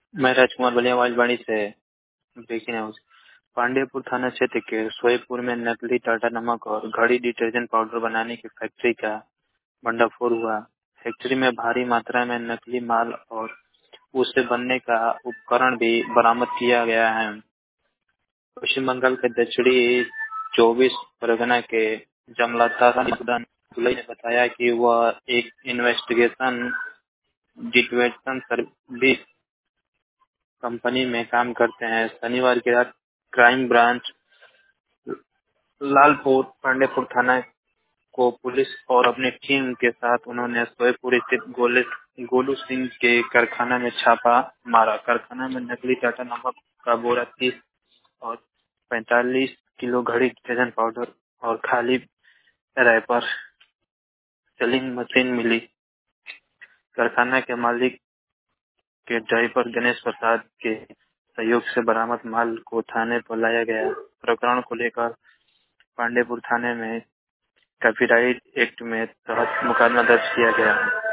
मैं राजकुमार बलियावाज बाड़ी से ब्रेकिंग न्यूज। पांडेयपुर थाना क्षेत्र के सोईपुर में नकली टाटा नमक और घड़ी डिटर्जेंट पाउडर बनाने की फैक्ट्री का भंडाफोड़ हुआ। फैक्ट्री में भारी मात्रा में नकली माल और उससे बनने का उपकरण भी बरामद किया गया है। पश्चिम बंगाल के दक्षिणी 24 परगना के जमलता पुलिस ने बताया कि वह एक इन्वेस्टिगेशन डिटेक्शन सर्विस कंपनी में काम करते हैं। शनिवार की रात क्राइम ब्रांच लालपुर पांडेपुर थाना को पुलिस और अपनी टीम के साथ उन्होंने सोईपुर स्थित गोलू सिंह के कारखाना में छापा मारा। कारखाना में नकली टाटा नमक का बोरा 30 और 45 किलो घड़ी डिटर्जेंट पाउडर और खाली रैपर सेलिंग मशीन मिली। कारखाना के मालिक के ड्राइवर गणेश प्रसाद के सहयोग से बरामद माल को थाने पर लाया गया। प्रकरण को लेकर पांडेपुर थाने में कॉपीराइट एक्ट में तहत मुकदमा दर्ज किया गया है।